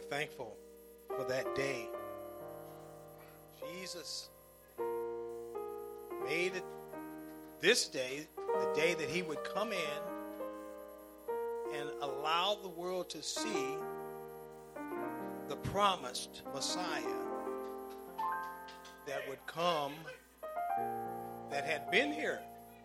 thankful for that day. Jesus made it this day, the day that he would come in and allow the world to see the promised Messiah that would come, that had been here.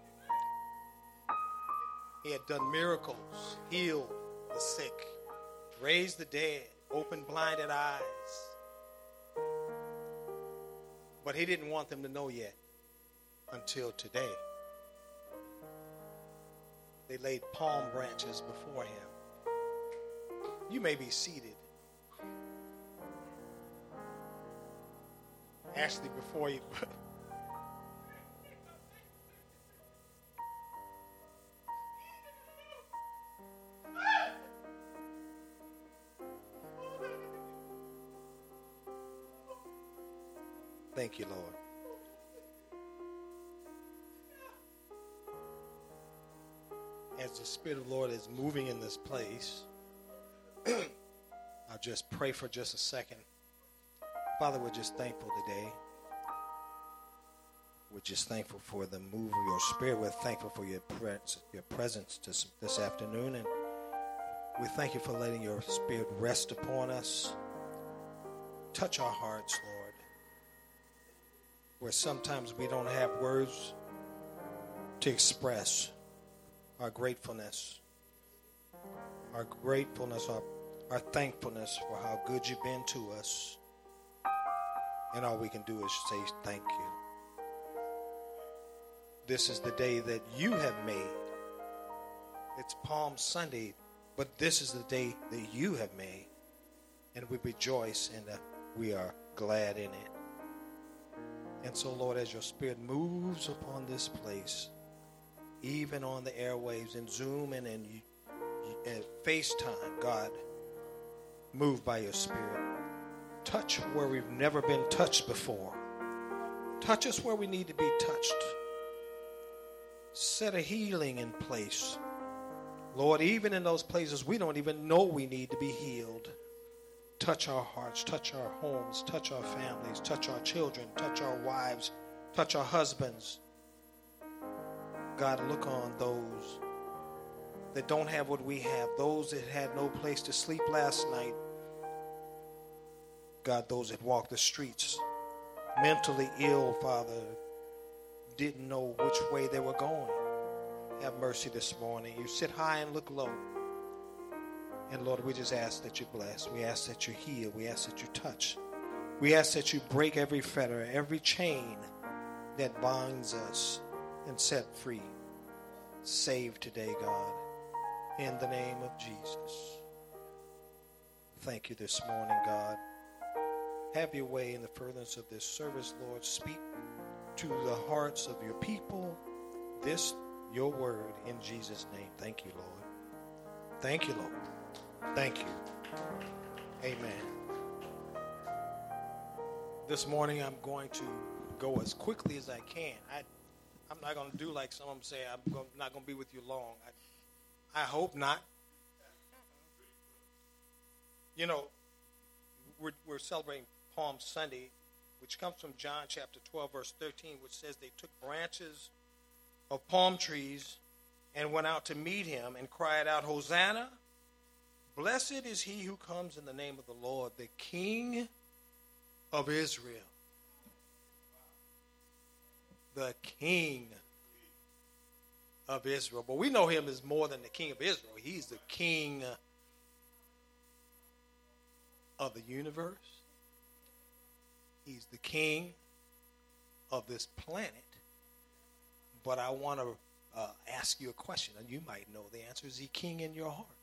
He had done miracles, healed the sick, raised the dead, opened blinded eyes. But he didn't want them to know yet until today. They laid palm branches before him. You may be seated. Actually, before you... Thank you, Lord. As the Spirit of the Lord is moving in this place, I'll just pray for just a second. Father, we're just thankful today. We're just thankful for the move of your Spirit. We're thankful for your presence this afternoon. And we thank you for letting your Spirit rest upon us. Touch our hearts, Lord. Where sometimes we don't have words to express our gratefulness, our thankfulness for how good you've been to us. And all we can do is say thank you. This is the day that you have made. It's Palm Sunday, but this is the day that you have made. And we rejoice and we are glad in it. And so, Lord, as your Spirit moves upon this place, even on the airwaves and Zoom and in FaceTime, God, move by your Spirit. Touch where we've never been touched before. Touch us where we need to be touched. Set a healing in place. Lord, even in those places we don't even know we need to be healed. Touch our hearts, touch our homes, touch our families, touch our children, touch our wives, touch our husbands. God, look on those that don't have what we have, those that had no place to sleep last night. God, those that walk the streets, mentally ill, Father, didn't know which way they were going. Have mercy this morning. You sit high and look low. And Lord, we just ask that you bless. We ask that you heal. We ask that you touch. We ask that you break every fetter, every chain that binds us and set free. Save today, God, in the name of Jesus. Thank you this morning, God. Have your way in the furtherance of this service, Lord. Speak to the hearts of your people this, your word, in Jesus' name. Thank you, Lord. Thank you, Lord. Thank you. Amen. This morning I'm going to go as quickly as I can. I'm not going to do like some of them say, not going to be with you long. I hope not. You know, we're celebrating Palm Sunday, which comes from John chapter 12, verse 13, which says they took branches of palm trees and went out to meet him and cried out, Hosanna! Blessed is he who comes in the name of the Lord, the King of Israel. The King of Israel. But we know him as more than the King of Israel. He's the King of the universe. He's the King of this planet. But I want to ask you a question, and you might know the answer. Is he king in your heart?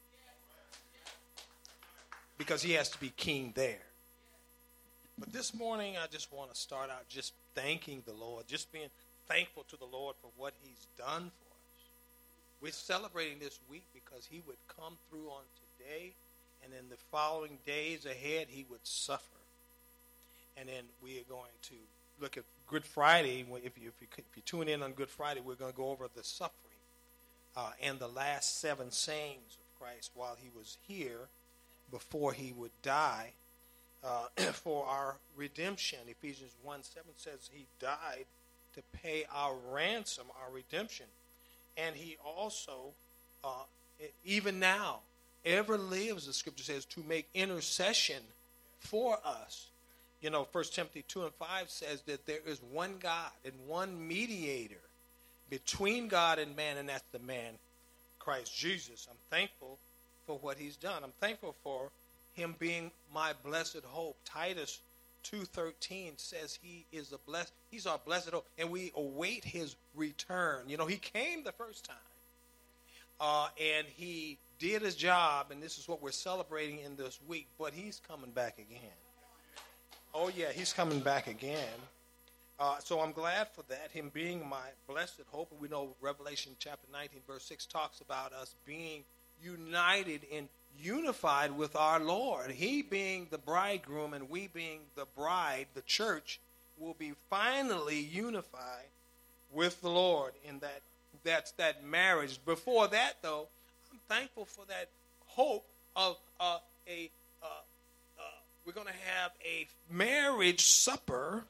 Because he has to be king there. But this morning, I just want to start out just thanking the Lord, just being thankful to the Lord for what he's done for us. We're celebrating this week because he would come through on today, and in the following days ahead, he would suffer. And then we are going to look at Good Friday. If you tune in on Good Friday, we're going to go over the suffering and the last 7 sayings of Christ while he was here. before he would die for our redemption. Ephesians 1:7 says he died to pay our ransom, our redemption. And he also, even now, ever lives, the scripture says, to make intercession for us. You know, 1 Timothy 2:5 says that there is one God and one mediator between God and man, and that's the man, Christ Jesus. I'm thankful for what he's done. I'm thankful for him being my blessed hope. Titus 2:13 says he's our blessed hope, and we await his return. You know, he came the first time, and he did his job, and this is what we're celebrating in this week, but he's coming back again. Oh, yeah, he's coming back again. So I'm glad for that, him being my blessed hope. And we know Revelation chapter 19, verse 6 talks about us being united and unified with our Lord. He being the bridegroom and we being the bride, the church, will be finally unified with the Lord in that marriage. Before that, though, I'm thankful for that hope of we're going to have a marriage supper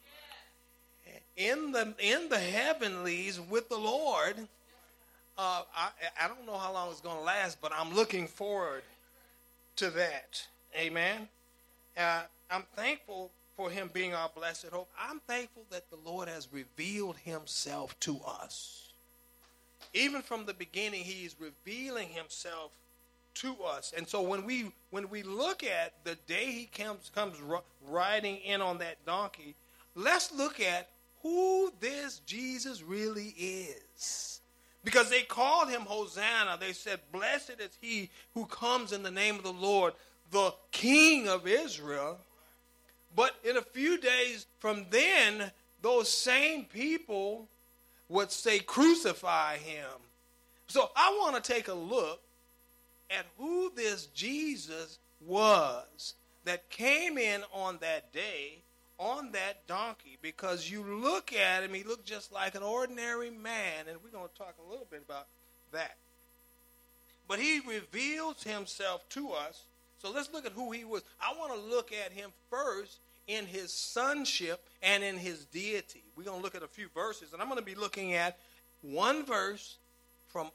in the heavenlies with the Lord. I don't know how long it's going to last, but I'm looking forward to that. Amen. I'm thankful for him being our blessed hope. I'm thankful that the Lord has revealed himself to us. Even from the beginning, he's revealing himself to us. And so when we look at the day he comes riding in on that donkey, let's look at who this Jesus really is. Because they called him Hosanna. They said, blessed is he who comes in the name of the Lord, the King of Israel. But in a few days from then, those same people would say, crucify him. So I want to take a look at who this Jesus was that came in on that day on that donkey, because you look at him, he looked just like an ordinary man, and we're going to talk a little bit about that. But he reveals himself to us. So let's look at who he was. I want to look at him first in his sonship and in his deity. We're going to look at a few verses, and I'm going to be looking at one verse from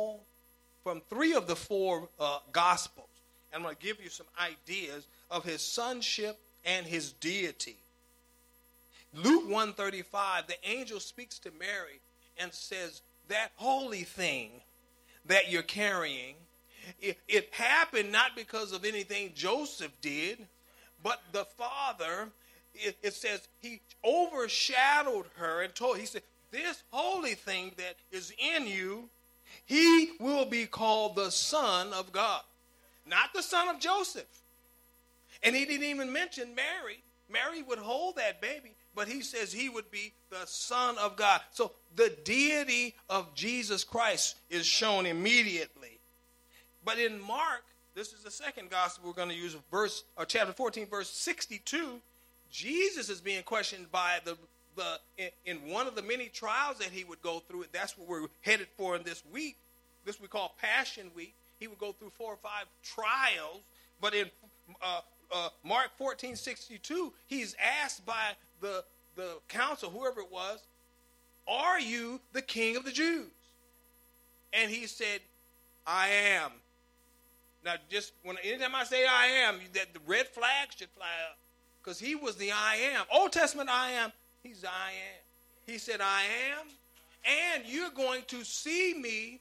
three of the four Gospels. And I'm going to give you some ideas of his sonship and his deity. Luke 1:35, the angel speaks to Mary and says, that holy thing that you're carrying, it happened not because of anything Joseph did, but the Father, it says, he overshadowed her and he said, this holy thing that is in you, he will be called the Son of God, not the son of Joseph. And he didn't even mention Mary. Mary would hold that baby, but he says he would be the Son of God. So the deity of Jesus Christ is shown immediately. But in Mark, this is the second gospel we're going to use, chapter 14, verse 62. Jesus is being questioned by in one of the many trials that he would go through. That's what we're headed for in this week. This we call Passion Week. He would go through 4 or 5 trials. But in Mark 14:62, he's asked by the council, whoever it was, are you the King of the Jews? And he said, I am. Now, anytime I say I am, that the red flag should fly up, because he was the I am. Old Testament I am, he's I am. He said, I am, and you're going to see me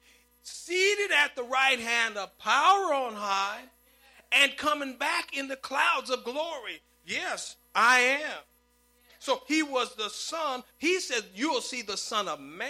seated at the right hand of power on high and coming back in the clouds of glory. Yes, I am. So he was the Son. He said, you'll see the Son of Man.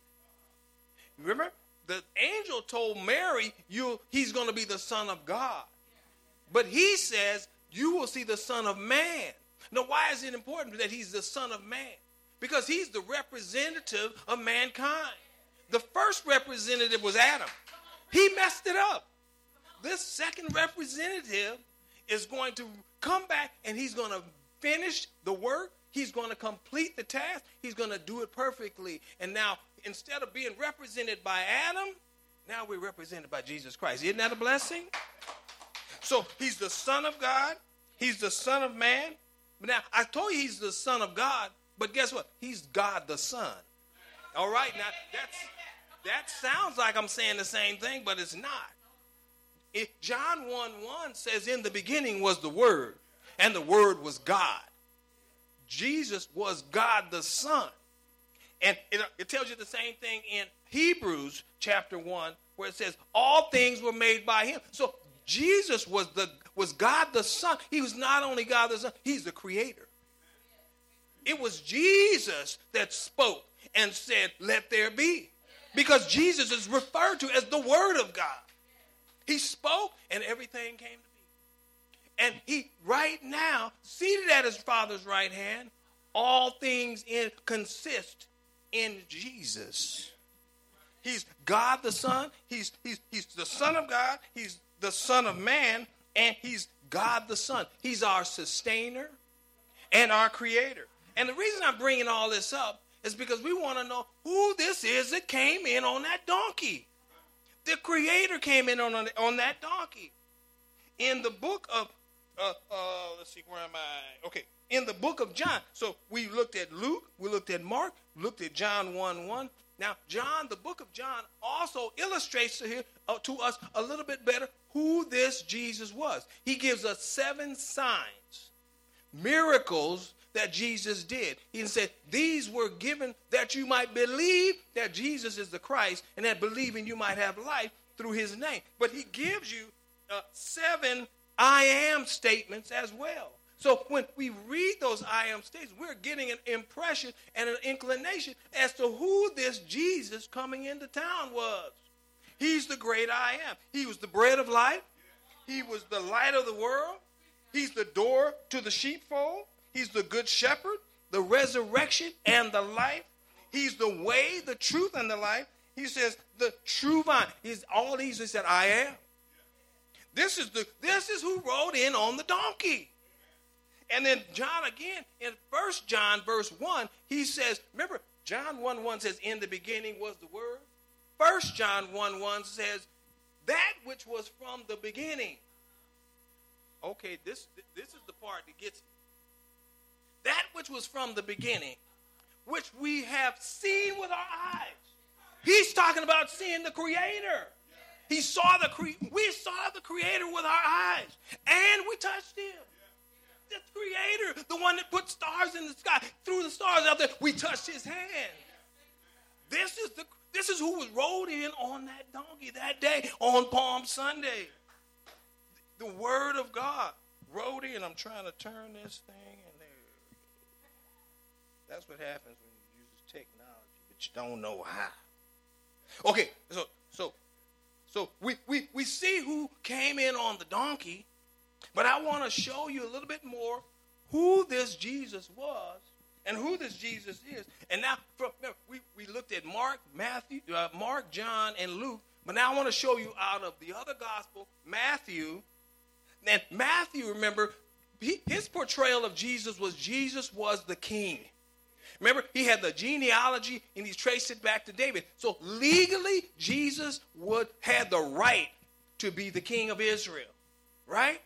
Remember, the angel told Mary, he's going to be the Son of God. But he says, you will see the Son of Man. Now, why is it important that he's the Son of Man? Because he's the representative of mankind. The first representative was Adam. He messed it up. This second representative is going to come back, and he's going to finish the work. He's going to complete the task. He's going to do it perfectly. And now, instead of being represented by Adam, now we're represented by Jesus Christ. Isn't that a blessing? So he's the Son of God. He's the Son of man. Now, I told you he's the Son of God, but guess what? He's God the Son. All right, now that sounds like I'm saying the same thing, but it's not. John 1:1 says, in the beginning was the Word, and the Word was God. Jesus was God the Son. And it tells you the same thing in Hebrews chapter 1, where it says, all things were made by him. So Jesus was God the Son. He was not only God the Son, he's the creator. It was Jesus that spoke and said, let there be. Because Jesus is referred to as the Word of God. He spoke and everything came to be. And he, right now, seated at his Father's right hand, all things consist in Jesus. He's God the Son. He's the Son of God. He's the Son of man. And he's God the Son. He's our sustainer and our creator. And the reason I'm bringing all this up is because we want to know who this is that came in on that donkey. The creator came in on that donkey. In the book of, let's see, where am I? Okay, in the book of John. So we looked at Luke, we looked at Mark, looked at John 1:1. Now, John, the book of John, also illustrates to us a little bit better who this Jesus was. He gives us 7 signs, miracles that Jesus did. He said, these were given that you might believe that Jesus is the Christ, and that believing you might have life through his name. But he gives you 7 I am statements as well. So when we read those I am statements, we're getting an impression and an inclination as to who this Jesus coming into town was. He's the great I am. He was the bread of life. He was the light of the world. He's the door to the sheepfold. He's the good shepherd, the resurrection and the life. He's the way, the truth, and the life. He says the true vine. He's all these. He said, I am. This is who rode in on the donkey. And then John again, in 1 John verse 1, he says, remember, John 1:1 says, in the beginning was the Word. 1 John 1:1 says, that which was from the beginning. Okay, this is the part that gets me. That which was from the beginning, which we have seen with our eyes. He's talking about seeing the Creator. We saw the Creator with our eyes, and we touched him. The Creator, the one that put stars in the sky, threw the stars out there, we touched his hand. This is who was rode in on that donkey that day on Palm Sunday. The Word of God rode in. I'm trying to turn this thing, and there. That's what happens when you use technology, but you don't know how. Okay, so we see who came in on the donkey, but I want to show you a little bit more who this Jesus was and who this Jesus is. And now, we looked at Mark, John, and Luke, but now I want to show you out of the other gospel, Matthew. And Matthew, remember, his portrayal of Jesus was the king. Remember, he had the genealogy, and he traced it back to David. So legally, Jesus had the right to be the king of Israel, right?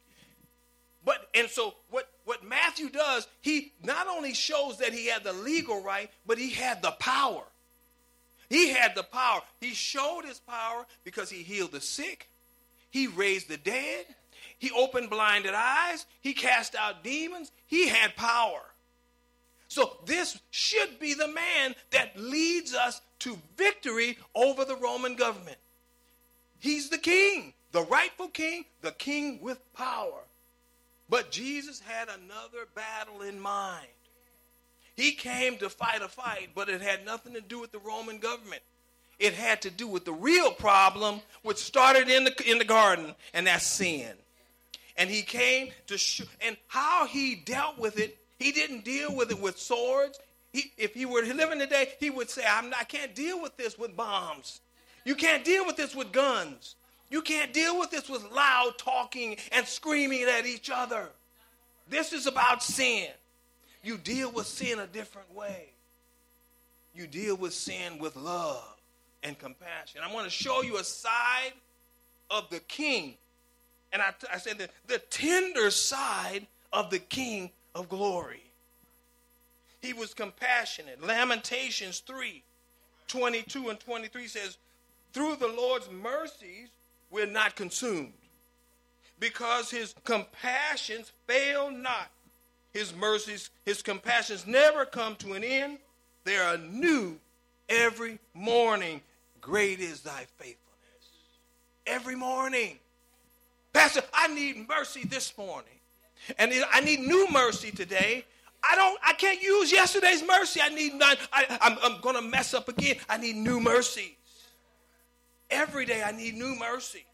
And so what Matthew does, he not only shows that he had the legal right, but he had the power. He had the power. He showed his power because he healed the sick. He raised the dead. He opened blinded eyes. He cast out demons. He had power. So this should be the man that leads us to victory over the Roman government. He's the king, the rightful king, the king with power. But Jesus had another battle in mind. He came to fight a fight, but it had nothing to do with the Roman government. It had to do with the real problem, which started in the garden, and that's sin. And he came to and how he dealt with it. He didn't deal with it with swords. If he were living today, he would say, I can't deal with this with bombs. You can't deal with this with guns. You can't deal with this with loud talking and screaming at each other. This is about sin. You deal with sin a different way. You deal with sin with love and compassion. I want to show you a side of the king And I said that the tender side of the King of glory. He was compassionate. Lamentations 3:22 and 23 says, through the Lord's mercies, we're not consumed, because his compassions fail not. His mercies, his compassions never come to an end. They are new every morning. Great is thy faithfulness. Every morning. Pastor, I need mercy this morning. And I need new mercy today. I can't use yesterday's mercy. I'm going to mess up again. I need new mercies. Every day I need new mercy.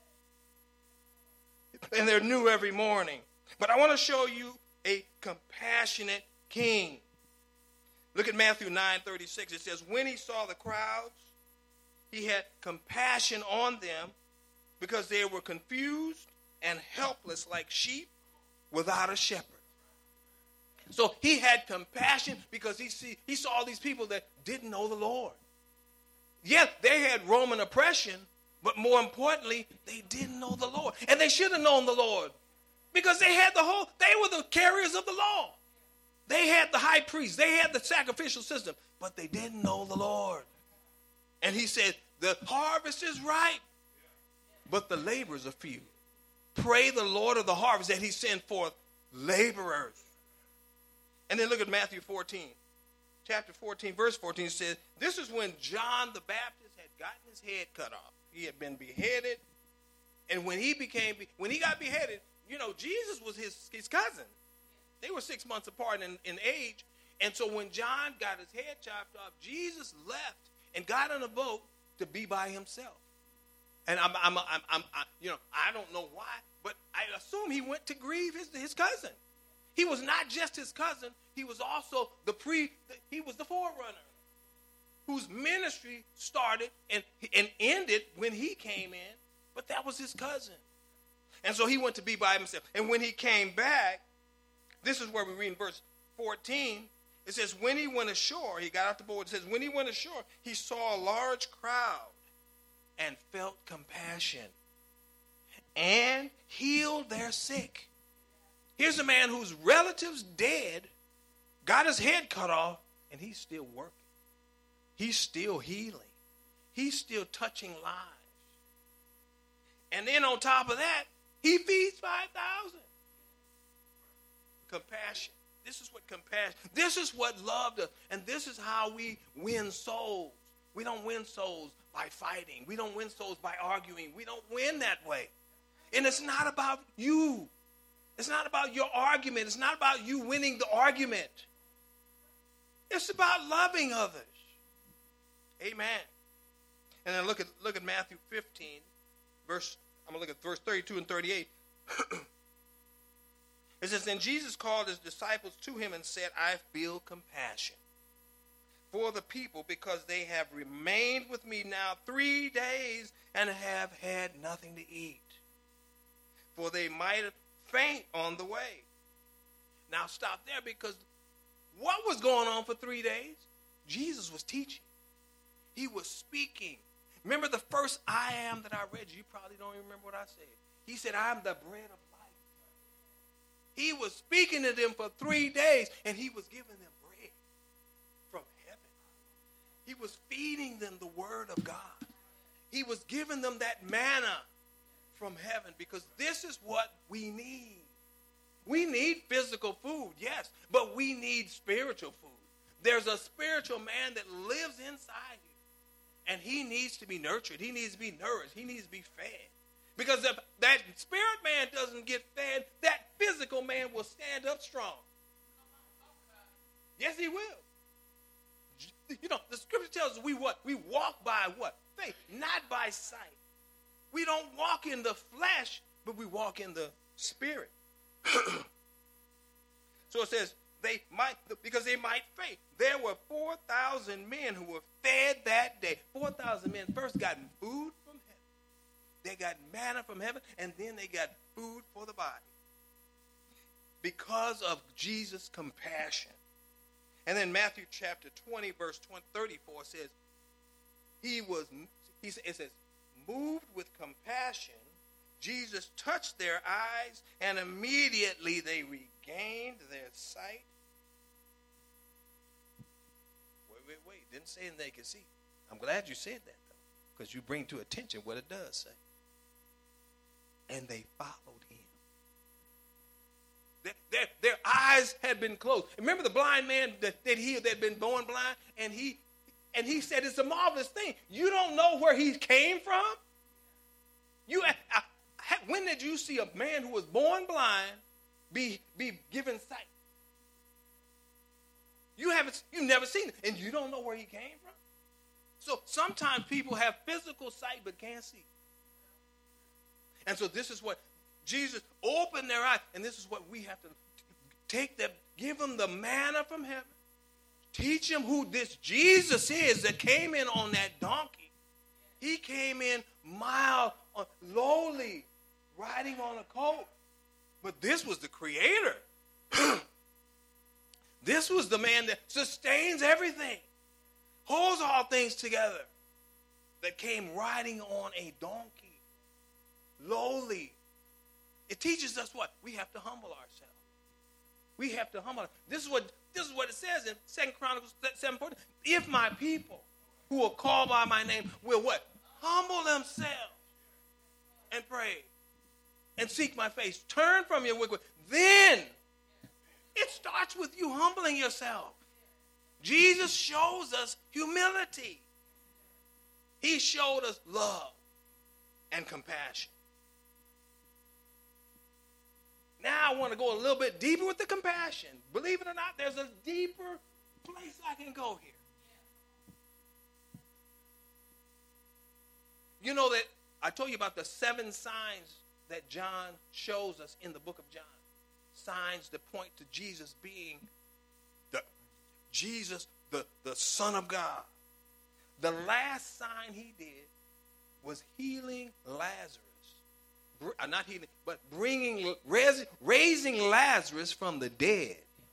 And they're new every morning. But I want to show you a compassionate king. Look at Matthew 9:36. It says, when he saw the crowds, he had compassion on them because they were confused and helpless like sheep without a shepherd. So he had compassion because he saw these people that didn't know the Lord. Yes, they had Roman oppression, but more importantly, they didn't know the Lord. And they should have known the Lord because they were the carriers of the law. They had the high priest. They had the sacrificial system, but they didn't know the Lord. And he said, the harvest is ripe, but the laborers are few. Pray the Lord of the harvest that he send forth laborers. And then look at Matthew 14. Chapter 14, verse 14 says, this is when John the Baptist had gotten his head cut off. He had been beheaded. And when he got beheaded, Jesus was his cousin. They were 6 months apart in age. And so when John got his head chopped off, Jesus left and got on a boat to be by himself. And I don't know why, but I assume he went to grieve his cousin. He was not just his cousin. He was also he was the forerunner whose ministry started and ended when he came in, but that was his cousin. And so he went to be by himself. And when he came back, this is where we read in verse 14. It says, when he went ashore, he got off the boat. It says, when he went ashore, he saw a large crowd and felt compassion and healed their sick. Here's a man whose relatives dead, got his head cut off, and he's still working. He's still healing. He's still touching lives. And then on top of that, he feeds 5,000. Compassion. This is what love does. And this is how we win souls. We don't win souls by fighting. We don't win souls by arguing. We don't win that way. And it's not about you. It's not about your argument. It's not about you winning the argument. It's about loving others. Amen. And then look at Matthew 15, I'm going to look at verse 32 and 38. It says, and Jesus called his disciples to him and said, I feel compassion for the people because they have remained with me now 3 days and have had nothing to eat. For they might have faint on the way. Now stop there, because what was going on for 3 days? Jesus was teaching. He was speaking. Remember the first I am that I read? You probably don't even remember what I said. He said, I'm the bread of life. He was speaking to them for 3 days, and he was giving them bread from heaven. He was feeding them the word of God. He was giving them that manna from heaven, because this is what we need. We need physical food, yes, but we need spiritual food. There's a spiritual man that lives inside you, and he needs to be nurtured. He needs to be nourished. He needs to be fed. Because if that spirit man doesn't get fed, that physical man will stand up strong. Yes, he will. The scripture tells us we walk by what? Faith, not by sight. We don't walk in the flesh, but we walk in the spirit. So it says, because they might faint. There were 4,000 men who were fed that day. 4,000 men first got food from heaven. They got manna from heaven, and then they got food for the body. Because of Jesus' compassion. And then Matthew chapter 20, verse 34 says, it says, moved with compassion Jesus touched their eyes, and immediately they regained their sight. Wait. Didn't say they could see. I'm glad you said that, though, because you bring to attention what it does say. And they followed him. Their eyes had been closed. Remember the blind man that healed, that had been born blind? And he said, it's a marvelous thing. You don't know where he came from? When did you see a man who was born blind be given sight? You've never seen it, and you don't know where he came from? So sometimes people have physical sight but can't see. And so this is what Jesus opened their eyes, and this is what we have to take them, give them the manna from heaven, teach them who this Jesus is that came in on that donkey. He came in mild, lowly, riding on a colt. But this was the creator. This was the man that sustains everything, holds all things together, that came riding on a donkey, lowly. It teaches us what? We have to humble ourselves. We have to humble ourselves. This is what it says in 2 Chronicles 7:14. If my people who are called by my name will what? Humble themselves and pray and seek my face. Turn from your wicked. Then it starts with you humbling yourself. Jesus shows us humility. He showed us love and compassion. Now I want to go a little bit deeper with the compassion. Believe it or not, there's a deeper place I can go here. You know that I told you about the 7 signs that John shows us in the book of John. Signs that point to Jesus being the Son of God. The last sign he did was healing Lazarus. Not healing, but raising Lazarus from the dead.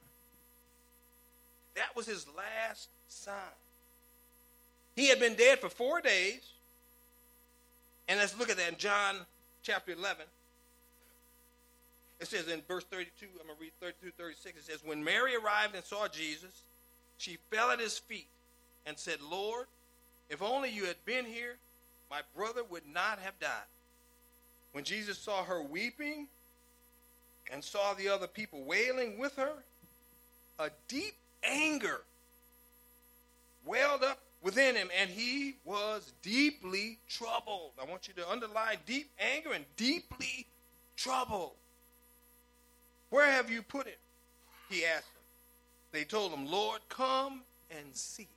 That was his last sign. He had been dead for 4 days. And let's look at that in John chapter 11. It says in verse 32, I'm going to read 32, 36. It says, when Mary arrived and saw Jesus, she fell at his feet and said, Lord, if only you had been here, my brother would not have died. When Jesus saw her weeping and saw the other people wailing with her, a deep anger welled up within him, and he was deeply troubled. I want you to underline deep anger and deeply troubled. Where have you put him? He asked them. They told him, Lord, come and see.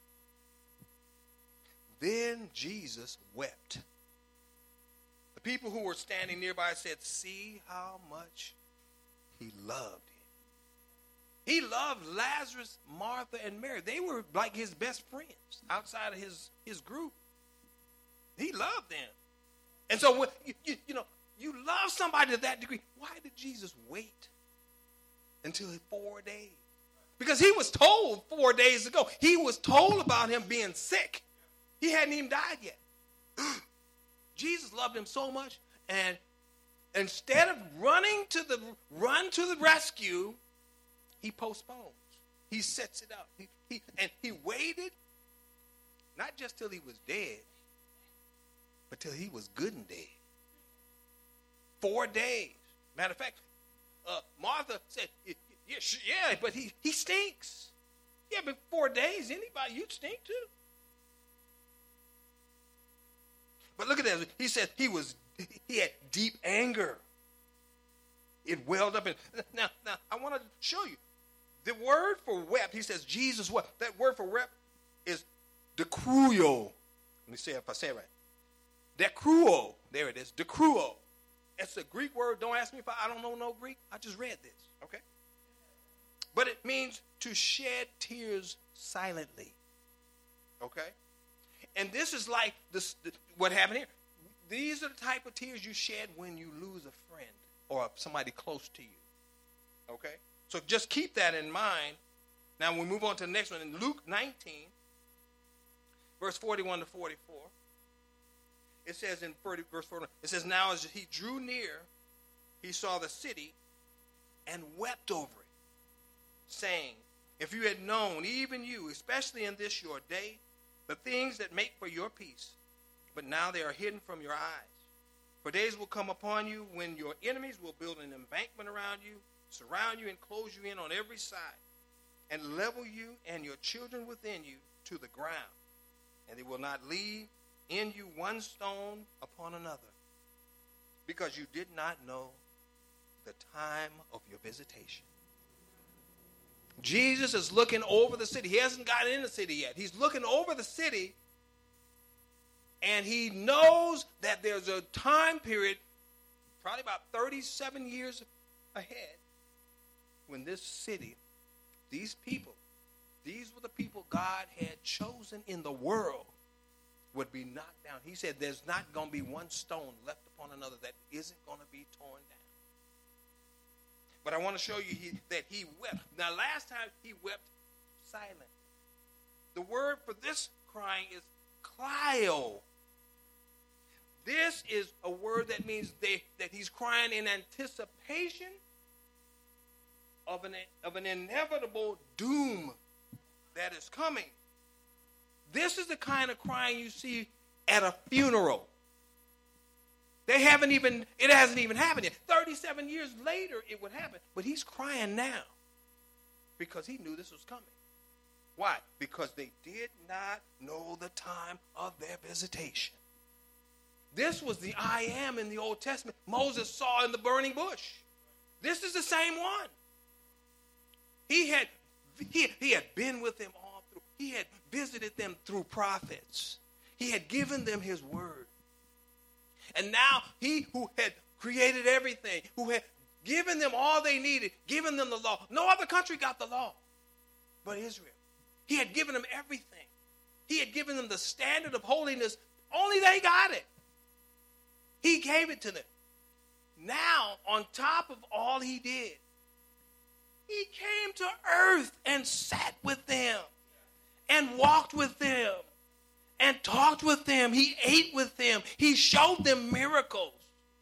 Then Jesus wept. The people who were standing nearby said, see how much he loved him. He loved Lazarus, Martha, and Mary. They were like his best friends outside of his group. He loved them. And so, you love somebody to that degree. Why did Jesus wait until 4 days? Because he was told 4 days ago. He was told about him being sick. He hadn't even died yet. Jesus loved him so much, and instead of run to the rescue, he postpones. He sets it out. He waited, not just till he was dead, but till he was good and dead. 4 days. Matter of fact, Martha said, yeah, but he stinks. Yeah, but 4 days, anybody, you'd stink too. But look at that. He said he had deep anger. It welled up. Now, I want to show you. The word for wept, he says, Jesus wept. That word for wept is dekruo. Let me see if I say it right. Dekruo. There it is. Dekruo. It's a Greek word. Don't ask me if I don't know no Greek. I just read this. Okay? But it means to shed tears silently. Okay? And this is like what happened here. These are the type of tears you shed when you lose a friend or somebody close to you. Okay? So just keep that in mind. Now we move on to the next one. In Luke 19, verse 41 to 44, it says in verse 4, it says, now as he drew near, he saw the city and wept over it, saying, if you had known, even you, especially in this your day, the things that make for your peace, but now they are hidden from your eyes. For days will come upon you when your enemies will build an embankment around you, surround you and close you in on every side, and level you and your children within you to the ground. And they will not leave in you one stone upon another, because you did not know the time of your visitation. Jesus is looking over the city. He hasn't gotten in the city yet. He's looking over the city, and he knows that there's a time period, probably about 37 years ahead, when this city, these people, these were the people God had chosen in the world, would be knocked down. He said there's not going to be one stone left upon another that isn't going to be torn down. But I want to show you that he wept. Now, last time he wept silently. The word for this crying is kleio. This is a word that means that he's crying in anticipation of an inevitable doom that is coming. This is the kind of crying you see at a funeral. It hasn't even happened yet. 37 years later, it would happen. But he's crying now because he knew this was coming. Why? Because they did not know the time of their visitation. This was the I am in the Old Testament Moses saw in the burning bush. This is the same one. He had been with them all through. He had visited them through prophets. He had given them his word. And now he who had created everything, who had given them all they needed, given them the law. No other country got the law but Israel. He had given them everything. He had given them the standard of holiness. Only they got it. He gave it to them. Now, on top of all he did, he came to earth and sat with them and walked with them and talked with them. He ate with them. He showed them miracles.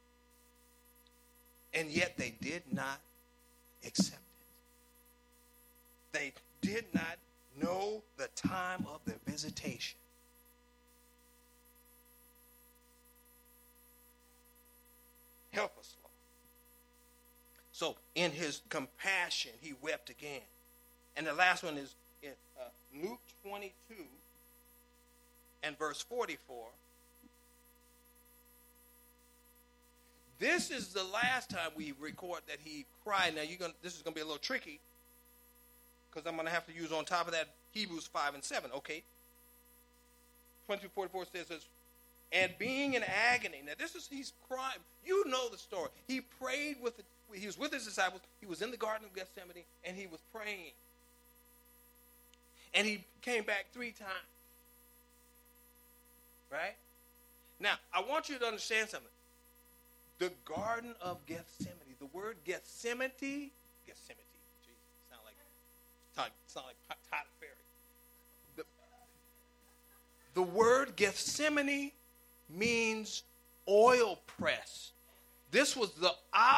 And yet they did not accept it. They did not know the time of their visitation. Help us, Lord. So in his compassion, he wept again. And the last one is in Luke 22 and verse 44. This is the last time we record that he cried. Now, this is going to be a little tricky because I'm going to have to use on top of that Hebrews 5 and 7. Okay. 22:44 says, and being in agony. Now, he's crying. You know the story. He prayed he was with his disciples. He was in the Garden of Gethsemane, and he was praying. And he came back 3 times. Right? Now, I want you to understand something. The Garden of Gethsemane. The word Gethsemane. Jesus, sound like Todd Ferry. The word Gethsemane means oil press. This was the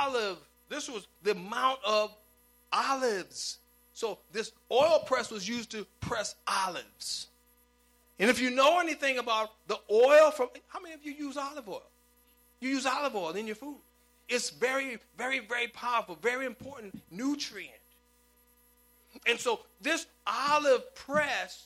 Mount of Olives. So this oil press was used to press olives. And if you know anything about the oil how many of you use olive oil? You use olive oil in your food. It's very, very, very powerful, very important nutrient. And so this olive press,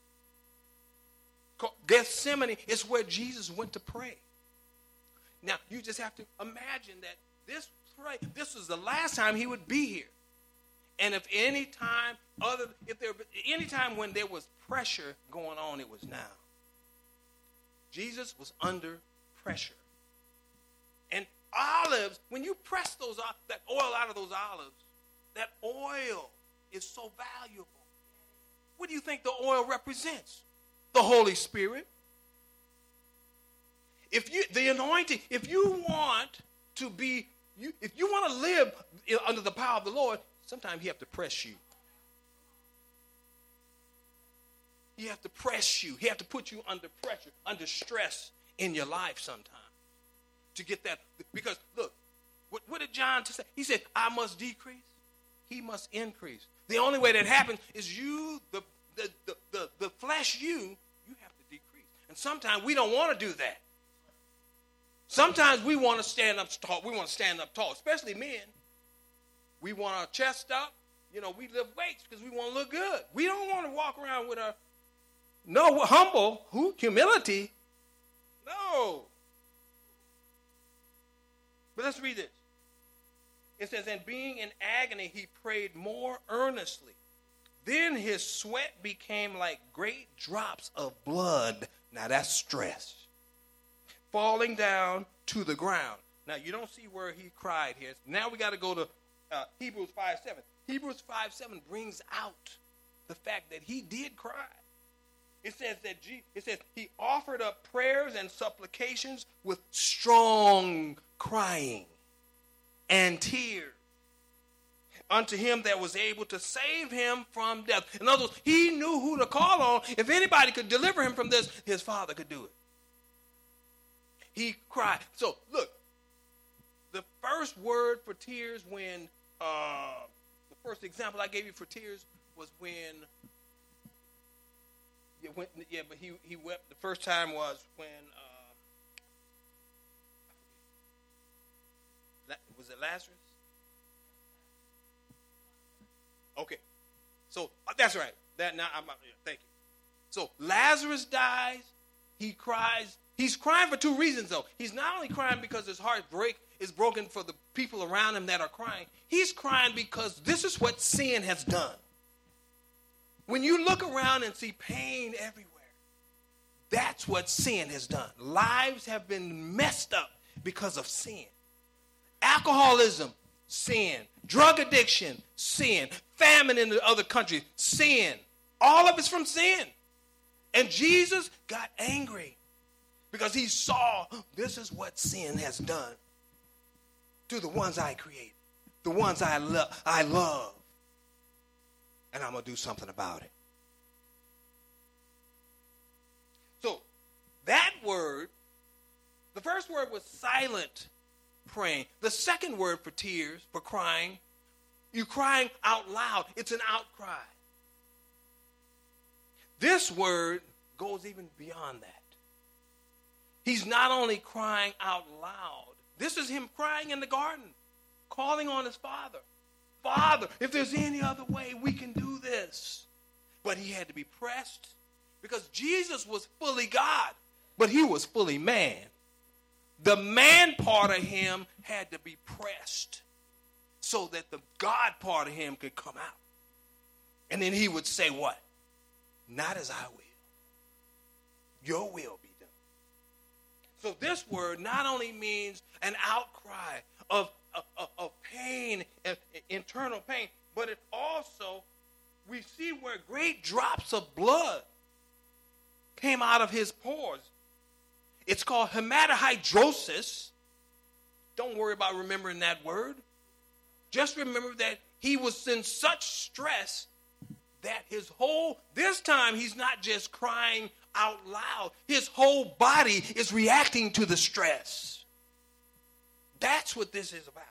Gethsemane, is where Jesus went to pray. Now, you just have to imagine that this was the last time he would be here. And if any time when there was pressure going on, it was now. Jesus was under pressure. And olives, when you press that oil out of those olives, that oil is so valuable. What do you think the oil represents? The Holy Spirit. The anointing, if you want to live under the power of the Lord, sometimes he have to press you. He have to press you. He have to put you under pressure, under stress. in your life sometimes to get that. Because, look, what did John say? He said, I must decrease, he must increase. The only way that happens is you, the flesh, you have to decrease. And sometimes we don't want to do that. Sometimes we want to stand up tall. We want to stand up tall, especially men. We want our chest up. You know, we lift weights because we want to look good. We don't want to walk around with humility. No. But let's read this. It says, and being in agony, he prayed more earnestly. Then his sweat became like great drops of blood. Now that's stress. Falling down to the ground. Now you don't see where he cried here. Now we got to go to Hebrews 5:7. Hebrews 5:7 brings out the fact that he did cry. It says he offered up prayers and supplications with strong crying and tears unto him that was able to save him from death. In other words, he knew who to call on. If anybody could deliver him from this, his Father could do it. He cried. So, look, the first word for tears when, the first example I gave you for tears was when he wept. The first time was when, was it Lazarus? Okay. So, that's right. Thank you. So, Lazarus dies. He cries. He's crying for two reasons, though. He's not only crying because his heart is broken for the people around him that are crying. He's crying because this is what sin has done. When you look around and see pain everywhere, that's what sin has done. Lives have been messed up because of sin. Alcoholism, sin. Drug addiction, sin. Famine in the other countries, sin. All of it's from sin. And Jesus got angry because he saw this is what sin has done to the ones I created, the ones I love. And I'm going to do something about it. So that word, the first word was silent praying. The second word for tears, for crying, you're crying out loud. It's an outcry. This word goes even beyond that. He's not only crying out loud. This is him crying in the garden, calling on his Father. Father, if there's any other way, we can do this. But he had to be pressed because Jesus was fully God, but he was fully man. The man part of him had to be pressed so that the God part of him could come out. And then he would say what? Not as I will. Your will be done. So this word not only means an outcry of pain, internal pain, but it also, we see where great drops of blood came out of his pores. It's called hematihydrosis. Don't worry about remembering that word. Just remember that he was in such stress that this time he's not just crying out loud. His whole body is reacting to the stress. That's what this is about.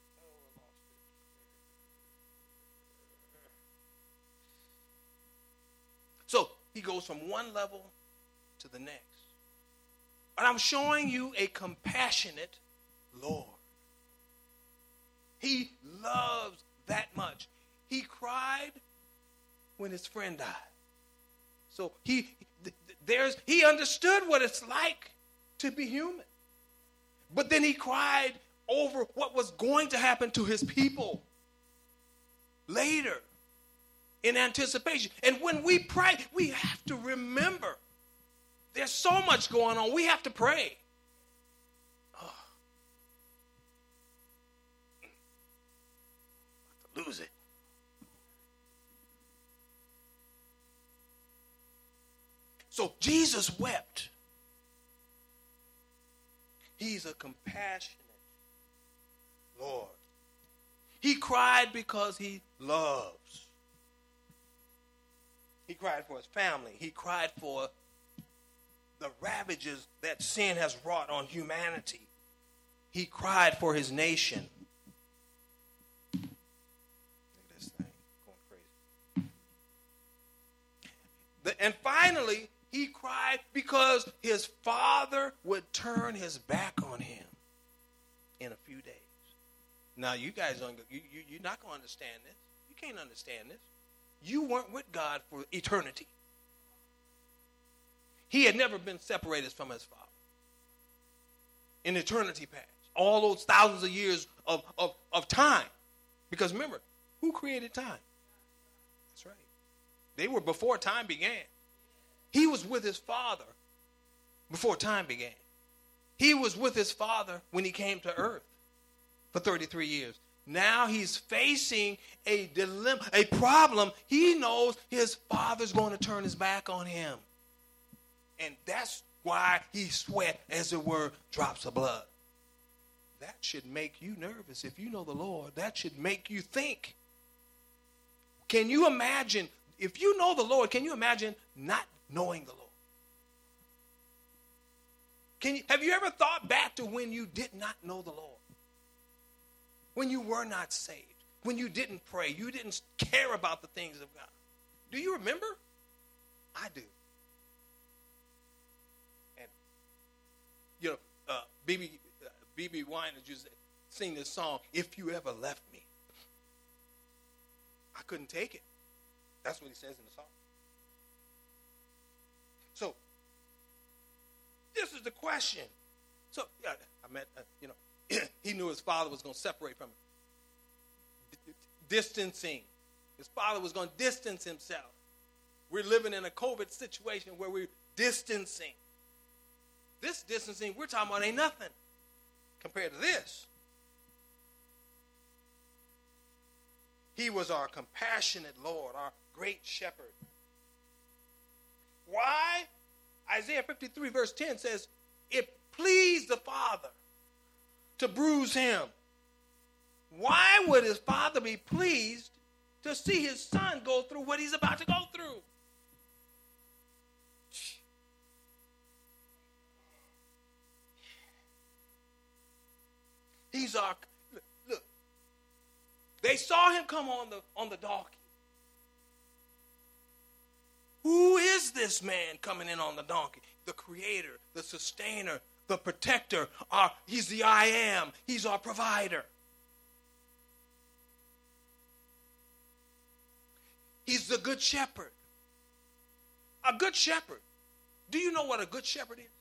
So he goes from one level to the next. But I'm showing you a compassionate Lord. He loves that much. He cried when his friend died. So he understood what it's like to be human. But then he cried over what was going to happen to his people later in anticipation. And when we pray, we have to remember there's so much going on. We have to pray. Lose it. So Jesus wept. He's a compassionate Lord. He cried because he loves. He cried for his family. He cried for the ravages that sin has wrought on humanity. He cried for his nation. Look at this thing going crazy. And finally, he cried because his father would turn his back on him in a few days. Now, you guys, you're not going to understand this. You can't understand this. You weren't with God for eternity. He had never been separated from his father in eternity past. All those thousands of years of time. Because remember, who created time? That's right. They were before time began. He was with his father before time began. He was with his father when he came to earth for 33 years. Now he's facing a dilemma, a problem. He knows his father's going to turn his back on him. And that's why he sweat, as it were, drops of blood. That should make you nervous. If you know the Lord, that should make you think. Can you imagine, if you know the Lord, can you imagine not knowing the Lord? Have you ever thought back to when you did not know the Lord? When you were not saved? When you didn't pray? You didn't care about the things of God? Do you remember? I do. And, you know, B.B. Winans used to sing this song, "If You Ever Left Me." I couldn't take it. That's what he says in the song. So, this is the question. So, yeah, I met, he knew his father was going to separate from him. Distancing. His father was going to distance himself. We're living in a COVID situation where we're distancing. This distancing we're talking about ain't nothing compared to this. He was our compassionate Lord, our great shepherd. Why? Isaiah 53 verse 10 says, it pleased the Father to bruise him. Why would his father be pleased to see his son go through what he's about to go through? He's our, look, they saw him come on the donkey. Who is this man coming in on the donkey? The creator, the sustainer, the protector. He's the I am. He's our provider. He's the good shepherd. A good shepherd. Do you know what a good shepherd is?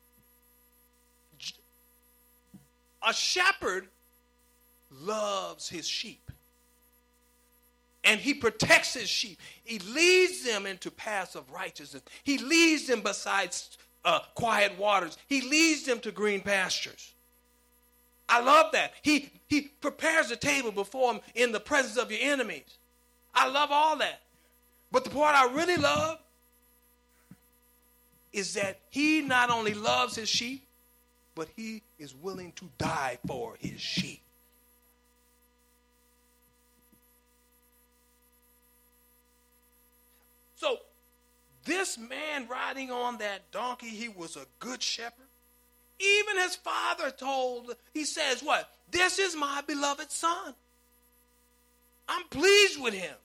A shepherd loves his sheep. And he protects his sheep. He leads them into paths of righteousness. He leads them beside quiet waters. He leads them to green pastures. I love that. He prepares a table before him in the presence of your enemies. I love all that. But the part I really love is that he not only loves his sheep, but he is willing to die for his sheep. So this man riding on that donkey, he was a good shepherd. Even his father he says what? This is my beloved son. I'm pleased with him.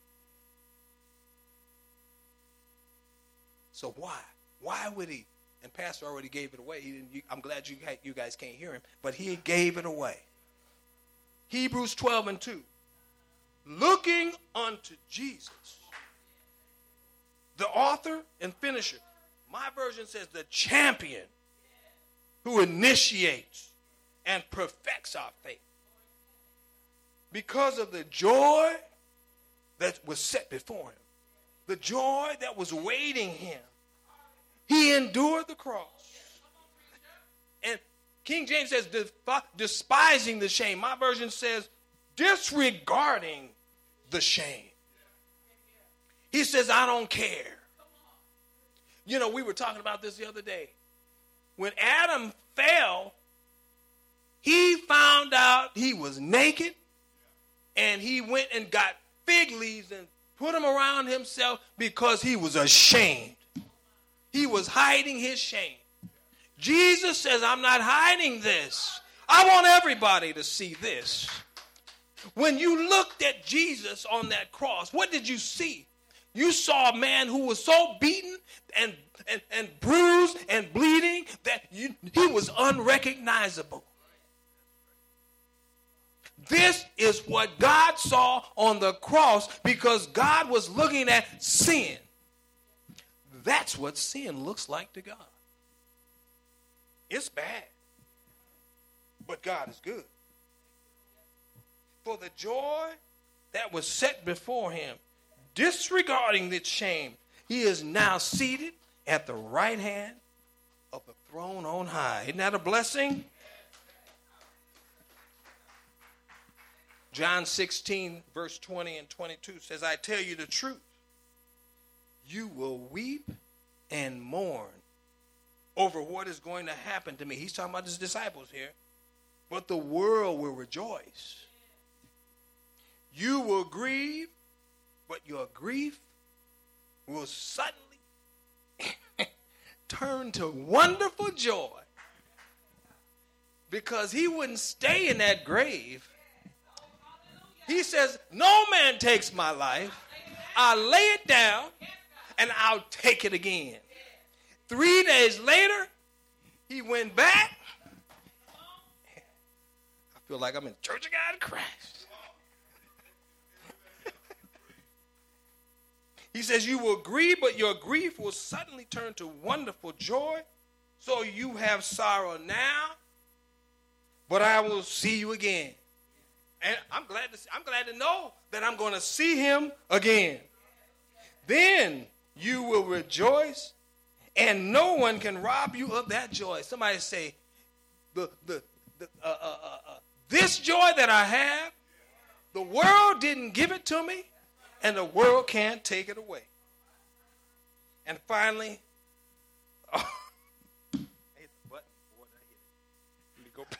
So why? Why would he? And Pastor already gave it away. I'm glad you guys can't hear him, but he gave it away. Hebrews 12:2. Looking unto Jesus, the author and finisher. My version says the champion who initiates and perfects our faith. Because of the joy that was set before him, the joy that was awaiting him, he endured the cross. And King James says despising the shame. My version says disregarding the shame. He says, I don't care. You know, we were talking about this the other day. When Adam fell, he found out he was naked, and he went and got fig leaves and put them around himself because he was ashamed. He was hiding his shame. Jesus says, I'm not hiding this. I want everybody to see this. When you looked at Jesus on that cross, what did you see? You saw a man who was so beaten and bruised and bleeding that he was unrecognizable. This is what God saw on the cross because God was looking at sin. That's what sin looks like to God. It's bad, but God is good. For the joy that was set before him, disregarding its shame, he is now seated at the right hand of the throne on high. Isn't that a blessing? John 16, verse 20 and 22 says, I tell you the truth. You will weep and mourn over what is going to happen to me. He's talking about his disciples here. But the world will rejoice. You will grieve, but your grief will suddenly turn to wonderful joy. Because he wouldn't stay in that grave. He says, no man takes my life. I lay it down and I'll take it again. 3 days later, he went back. I feel like I'm in Church of God in Christ. He says, you will grieve, but your grief will suddenly turn to wonderful joy. So you have sorrow now, but I will see you again. And I'm glad to know that I'm going to see him again. Then you will rejoice, and no one can rob you of that joy. Somebody say, this joy that I have, the world didn't give it to me, and the world can't take it away. And finally, I hit the button. Boy, did I hit it. Let me go back.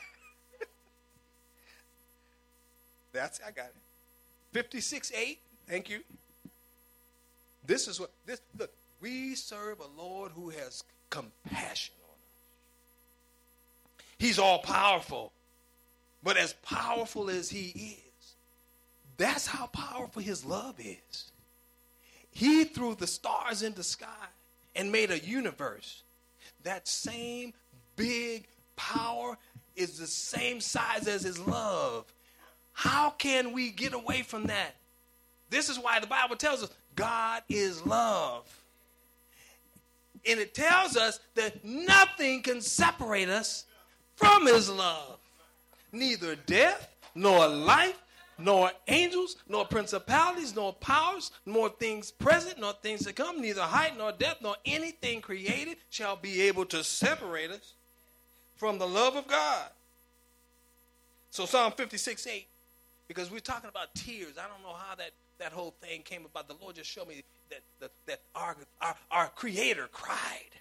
I got it. 56:8. Thank you. This is what look, we serve a Lord who has compassion on us. He's all powerful. But as powerful as he is, that's how powerful his love is. He threw the stars in the sky and made a universe. That same big power is the same size as his love. How can we get away from that? This is why the Bible tells us God is love. And it tells us that nothing can separate us from his love. Neither death, nor life, nor angels, nor principalities, nor powers, nor things present, nor things to come, neither height, nor depth, nor anything created shall be able to separate us from the love of God. So Psalm 56:8, because we're talking about tears. I don't know how that whole thing came about. The Lord just showed me that our Creator cried.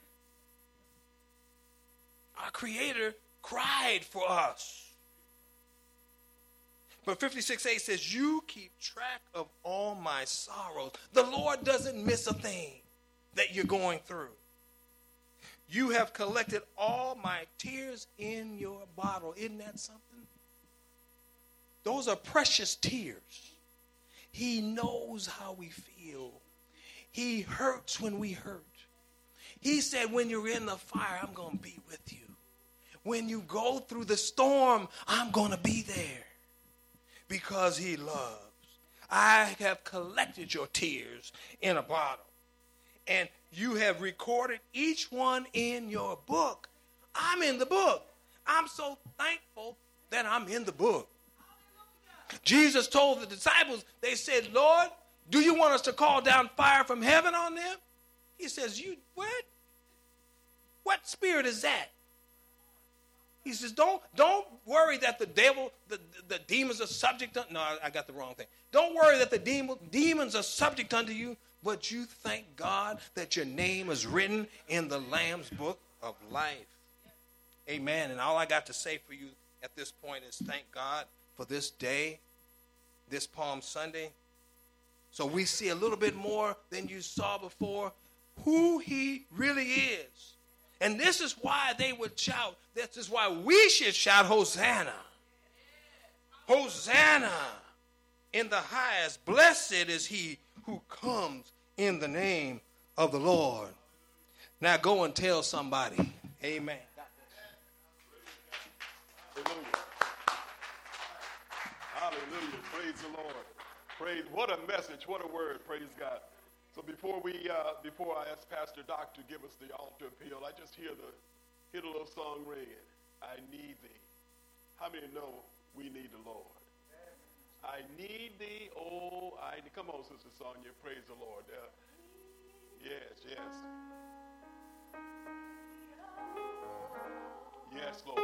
Our Creator cried for us. But 56:8 says, you keep track of all my sorrows. The Lord doesn't miss a thing that you're going through. You have collected all my tears in your bottle. Isn't that something? Those are precious tears. He knows how we feel. He hurts when we hurt. He said, when you're in the fire, I'm going to be with you. When you go through the storm, I'm going to be there. Because he loves. I have collected your tears in a bottle. And you have recorded each one in your book. I'm in the book. I'm so thankful that I'm in the book. Jesus told the disciples, they said, Lord, do you want us to call down fire from heaven on them? He says, you what? What spirit is that? He says, don't worry that the devil, the demons are subject to. No, I got the wrong thing. Don't worry that the demons are subject unto you, but you thank God that your name is written in the Lamb's book of life. Amen. And all I got to say for you at this point is thank God for this day, this Palm Sunday. So we see a little bit more than you saw before who he really is. And this is why they would shout. This is why we should shout, Hosanna. Hosanna in the highest. Blessed is he who comes in the name of the Lord. Now go and tell somebody. Amen. Hallelujah. Hallelujah. Praise the Lord. Praise. What a message. What a word. Praise God. So before I ask Pastor Doc to give us the altar appeal, I just hear the little song ringing. I need thee. How many know we need the Lord? I need thee. Oh, I need. Come on, Sister Sonia. Praise the Lord. Yes, yes. Yes, Lord.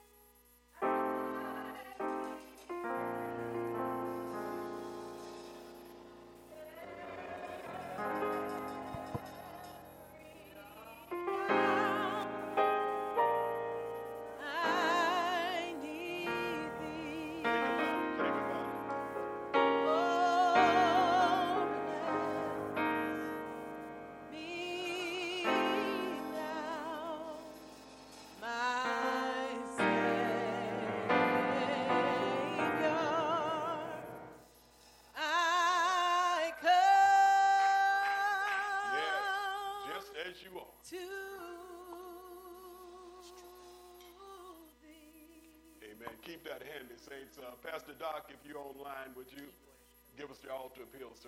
Keep that handy, saints. Pastor Doc, if you're online, would you give us the altar appeal, sir?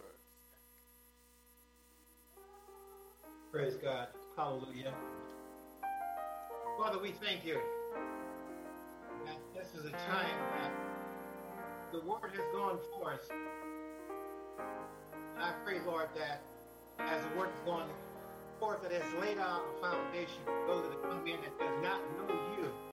Praise God. Hallelujah. Father, we thank you that this is a time that the word has gone forth. And I pray, Lord, that as the word is going forth, that has laid out a foundation for those that come in that does not know you.